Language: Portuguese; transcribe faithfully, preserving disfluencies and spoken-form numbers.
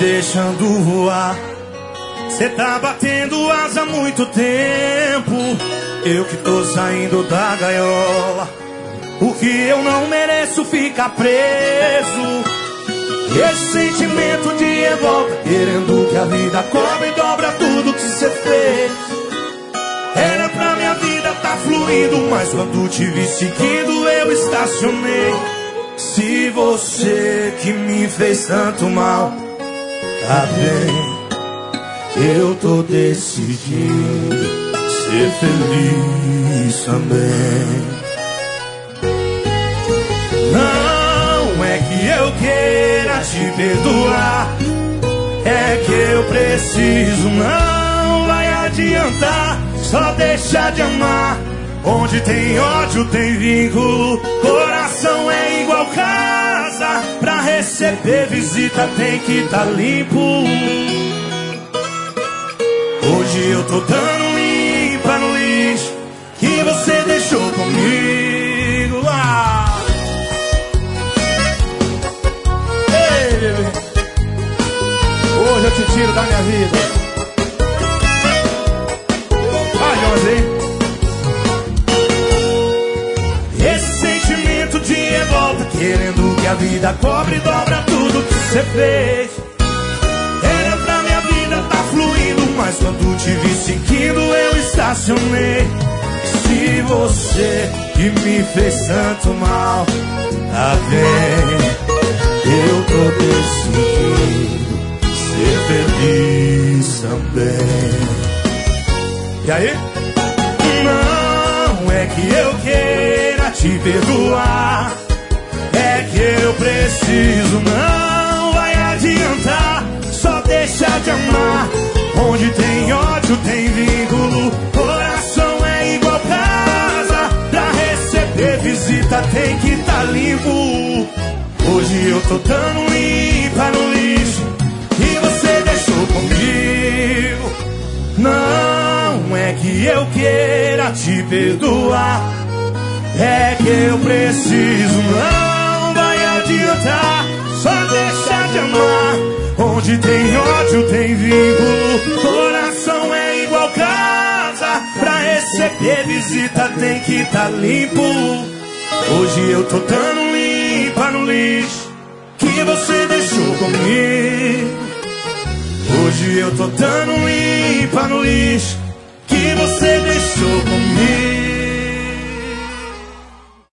deixando voar. Cê tá batendo asa há muito tempo, eu que tô saindo da gaiola. O que eu não mereço fica preso. Esse sentimento de revolta, querendo que a vida cobre e dobra tudo que cê fez. Era pra minha vida tá fluindo, mas quando te vi seguindo eu estacionei. Se você que me fez tanto mal, tá bem, eu tô decidindo ser feliz também. Não é que eu queira te perdoar, é que eu preciso, não vai adiantar. Só deixa de amar, onde tem ódio tem vínculo. Coração é igual casa, pra receber visita tem que tá limpo. Hoje eu tô dando limpa no lixo que você deixou comigo. Ah! Ei, bebê, hoje eu te tiro da minha vida. Vai, Joãozinho. Esse sentimento de revolta, querendo que a vida cobre e dobra tudo que você fez. Era pra minha vida tá fluindo, mas quando te vi seguindo eu estacionei. Se você que me fez tanto mal, tá bem, eu tô decidindo ser feliz também. E aí? Não é que eu queira te perdoar, é que eu preciso, não vai adiantar. Só deixa de amar, onde tem ódio tem vínculo. Coração é igual casa, pra receber visita tem que tá limpo. Hoje eu tô dando limpa no lixo que você deixou comigo. Não é que eu queira te perdoar, é que eu preciso, não vai adiantar. Só deixa de amar, onde tem ódio tem vínculo. Coração é igual casa, pra receber visita tem que tá limpo. Hoje eu tô dando limpa no lixo que você deixou comigo. Hoje eu tô dando limpa no lixo que você deixou comigo.